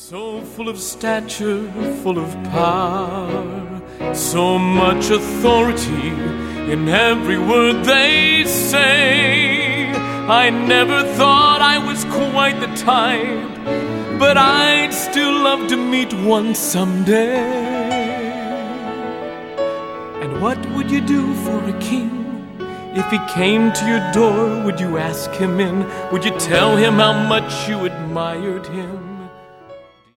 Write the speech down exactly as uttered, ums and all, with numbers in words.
So full of stature, full of power, so much authority in every word they say. I never thought I was quite the type, but I'd still love to meet one someday. And what would you do for a king? If he came to your door, would you ask him in? Would you tell him how much you admired him?